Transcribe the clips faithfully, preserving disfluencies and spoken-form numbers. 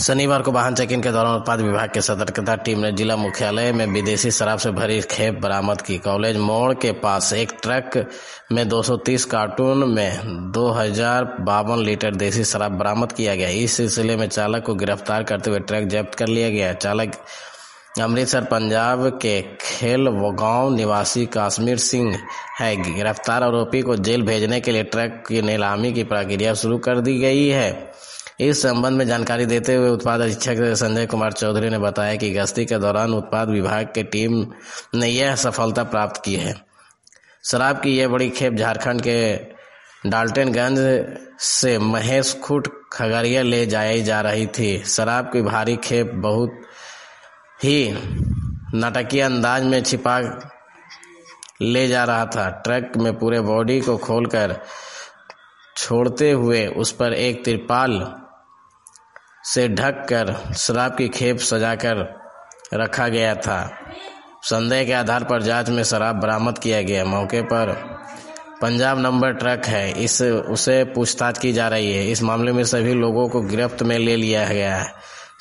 शनिवार को वाहन चेकिंग के दौरान उत्पाद विभाग की सतर्कता टीम ने जिला मुख्यालय में विदेशी शराब से भरी खेप बरामद की। कॉलेज मोड़ के पास एक ट्रक में दो सौ तीस कार्टून में दो हजार बावन लीटर देसी शराब बरामद किया गया। इस सिलसिले में चालक को गिरफ्तार करते हुए ट्रक जब्त कर लिया गया। चालक अमृतसर पंजाब के खेलगांव निवासी काश्मीर सिंह है। गिरफ्तार आरोपी को जेल भेजने के लिए ट्रक की नीलामी की प्रक्रिया शुरू कर दी गई है। इस संबंध में जानकारी देते हुए उत्पाद अधीक्षक संजय कुमार चौधरी ने बताया कि गश्ती के दौरान उत्पाद विभाग की टीम ने यह सफलता प्राप्त की है। शराब की यह बड़ी खेप झारखंड के डाल्टनगंज से महेश खुट खगड़िया ले जाई जा रही थी। शराब की भारी खेप बहुत ही नाटकीय अंदाज में छिपा ले जा रहा था। ट्रक में पूरे बॉडी को खोलकर छोड़ते हुए उस पर एक तिरपाल से ढककर शराब की खेप सजाकर रखा गया था। संदेह के आधार पर जांच में शराब बरामद किया गया। मौके पर पंजाब नंबर ट्रक है, इस उसे पूछताछ की जा रही है। इस मामले में सभी लोगों को गिरफ्त में ले लिया गया है।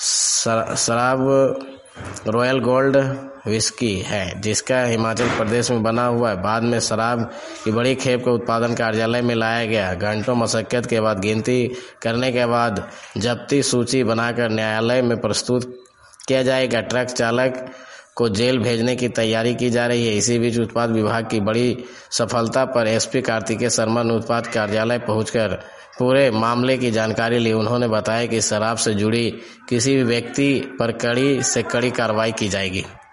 शराब रॉयल गोल्ड विस्की है, जिसका हिमाचल प्रदेश में बना हुआ है। बाद में शराब की बड़ी खेप को उत्पादन कार्यालय में लाया गया। घंटों मशक्कत के बाद गिनती करने के बाद जब्ती सूची बनाकर न्यायालय में प्रस्तुत किया जाएगा। ट्रक चालक को जेल भेजने की तैयारी की जा रही है। इसी बीच उत्पाद विभाग की बड़ी सफलता पर एसपी कार्तिकेय शर्मा ने उत्पाद कार्यालय पहुंचकर पूरे मामले की जानकारी ली। उन्होंने बताया कि शराब से जुड़ी किसी भी व्यक्ति पर कड़ी से कड़ी कार्रवाई की जाएगी।